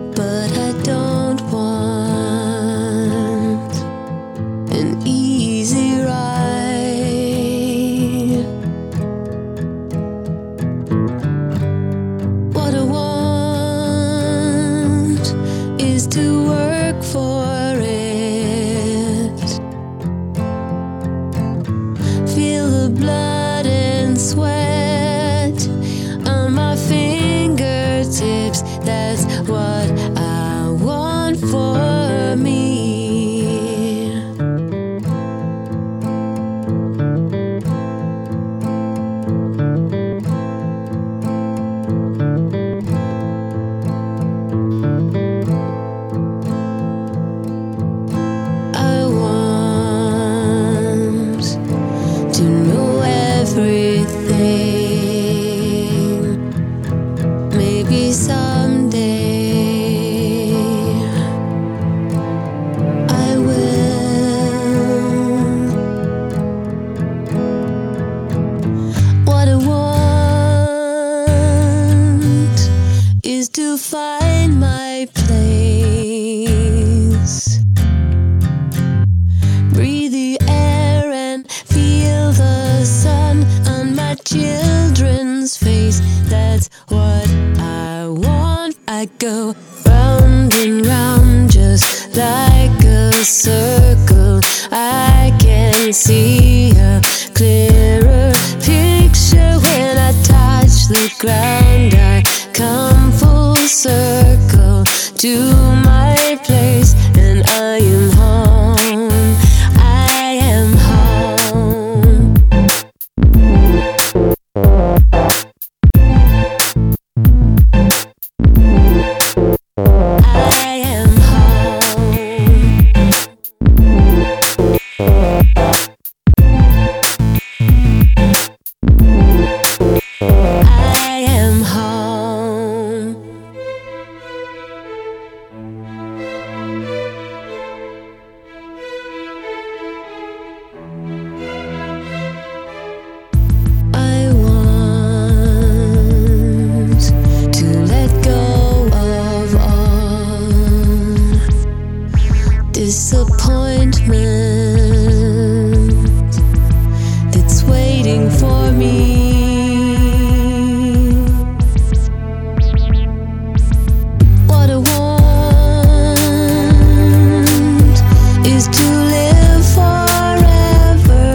but I don't want an easy ride. What I want is to work for it, feel the blood and sweat on my fingertips. That's what I want for me. I want to know everything. Maybe someday I will. What I want is to find my place, breathe the air and feel the sun on my children's face. That's what I want. I go round and round just like a circle. I can see a clearer picture when I touch the ground. I come full circle to my place, and I am home. I am home. I am home. I am home. I want to let go of all disappointment that's waiting for me. What I want is to live forever,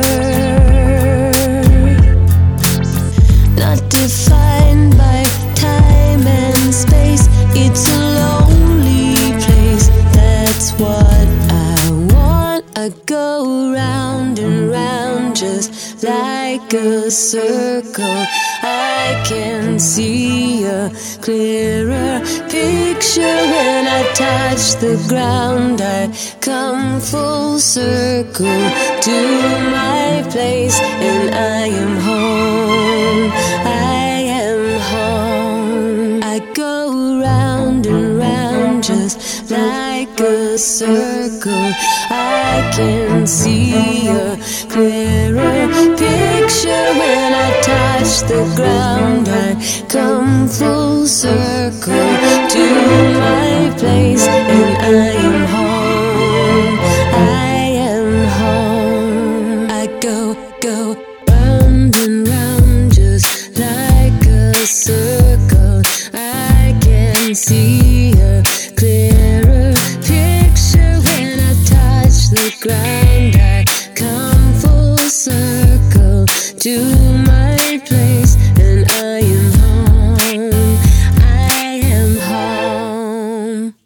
not defined by time and space. It's a lonely place. That's what I want. I go round and round just like a circle. I can see a clearer picture when I touch the ground. I come full circle to my place, and I am home. I am home. I go round and round just like a circle. I can see a clearer picture when I touch the ground. I come full circle to my place, and I am home. I am home. I go round and round just like a circle. I can see a clearer picture when I touch the ground. I come full circle to my place, and I am home. I am home.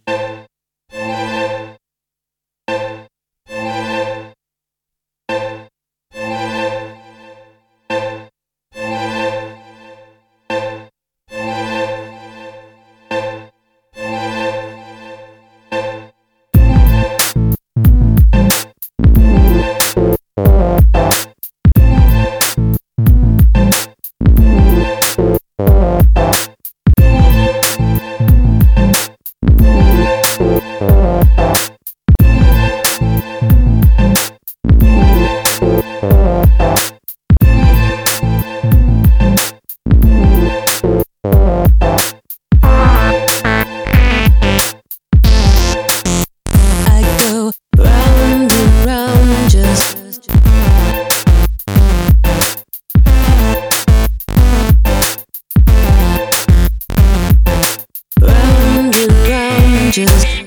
just